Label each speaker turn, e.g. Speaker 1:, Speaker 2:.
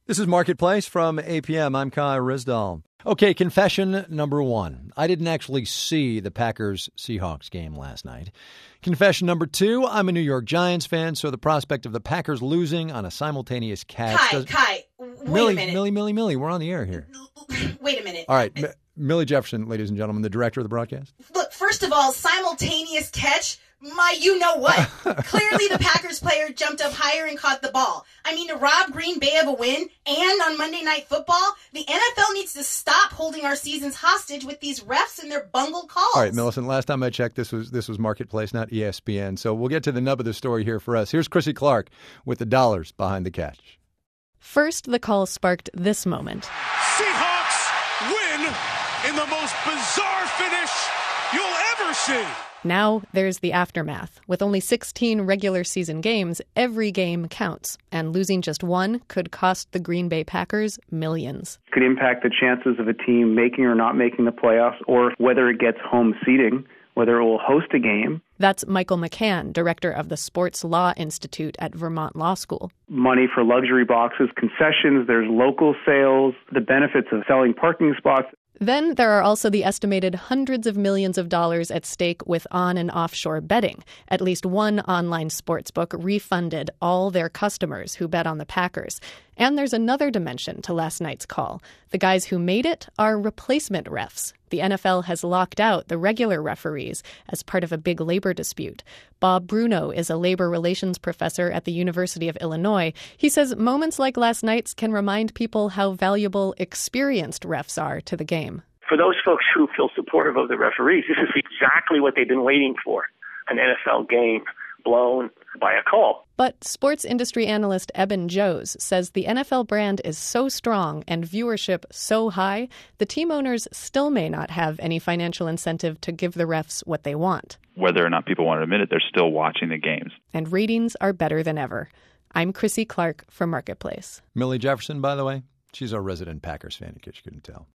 Speaker 1: This is Marketplace from APM. I'm Kai Rizdal. Okay, confession number one. I didn't actually see the Packers-Seahawks game last night. Confession number two, I'm a New York Giants fan, so the prospect of the Packers losing on a simultaneous catch...
Speaker 2: Kai, wait a minute.
Speaker 1: Millie, we're on the air here.
Speaker 2: Wait a minute.
Speaker 1: All right, Millie Jefferson, ladies and gentlemen, the director of the broadcast.
Speaker 2: Look, first of all, simultaneous catch... My you-know-what. Clearly the Packers player jumped up higher and caught the ball. I mean, to rob Green Bay of a win and on Monday Night Football, the NFL needs to stop holding our seasons hostage with these refs and their bungled calls.
Speaker 1: All right, Millicent, last time I checked, this was Marketplace, not ESPN. So we'll get to the nub of the story here for us. Here's Chrissy Clark with the dollars behind the catch.
Speaker 3: First, the call sparked this moment.
Speaker 4: Seahawks win in the most bizarre finish you'll ever see.
Speaker 3: Now there's the aftermath. With only 16 regular season games, every game counts, and losing just one could cost the Green Bay Packers millions.
Speaker 5: It could impact the chances of a team making or not making the playoffs, or whether it gets home seating, whether it will host a game.
Speaker 3: That's Michael McCann, director of the Sports Law Institute at Vermont Law School.
Speaker 5: Money for luxury boxes, concessions, there's local sales, the benefits of selling parking spots.
Speaker 3: Then there are also the estimated hundreds of millions of dollars at stake with on- and offshore betting. At least one online sportsbook refunded all their customers who bet on the Packers. And there's another dimension to last night's call. The guys who made it are replacement refs. The NFL has locked out the regular referees as part of a big labor dispute. Bob Bruno is a labor relations professor at the University of Illinois. He says moments like last night's can remind people how valuable experienced refs are to the game.
Speaker 6: For those folks who feel supportive of the referees, this is exactly what they've been waiting for, an NFL game blown by a call.
Speaker 3: But sports industry analyst Eben Joes says the NFL brand is so strong and viewership so high, the team owners still may not have any financial incentive to give the refs what they want.
Speaker 7: Whether or not people want to admit it, they're still watching the games.
Speaker 3: And ratings are better than ever. I'm Chrissy Clark for Marketplace.
Speaker 1: Millie Jefferson, by the way, she's our resident Packers fan, in case you couldn't tell.